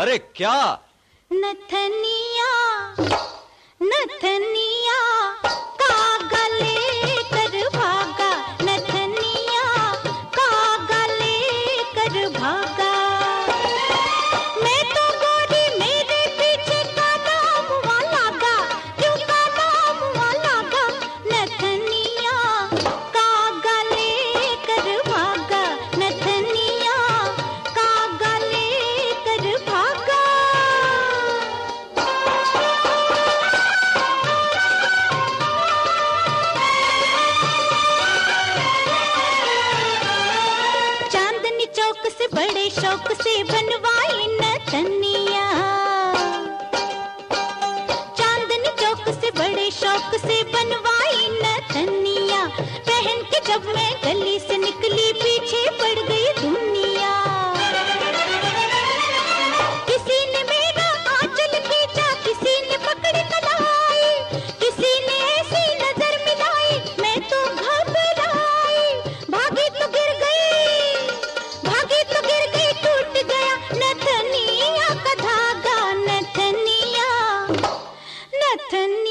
अरे क्या? नथनिया नथनिया कागा लेकर भागा, नथनिया कागा लेकर भागा। मैं तो गोरी मेरे पीछे काला मुआ लागा, क्यों काला मुआ लागा? नथनिया कागा लेकर भागा, नथनिया कागा लेकर भागा। चांदनी चौक से बड़े शौक से बनवाई नथनिया, चांदनी चौक से बड़े शौक से बनवाई नथनिया। पहन के जब मैं गली से निकली पीछे पड़ गई दुनिया। किसी ने मेरा आंचल खींचा, किसी ने पकड़ कलाई, किसी ने ऐसी नजर मिलाई, मैं तो घबराई। भागी तो गिर गई, भागी तो गिर गई, टूट गया नथनिया का धागा। नथनिया नथनिया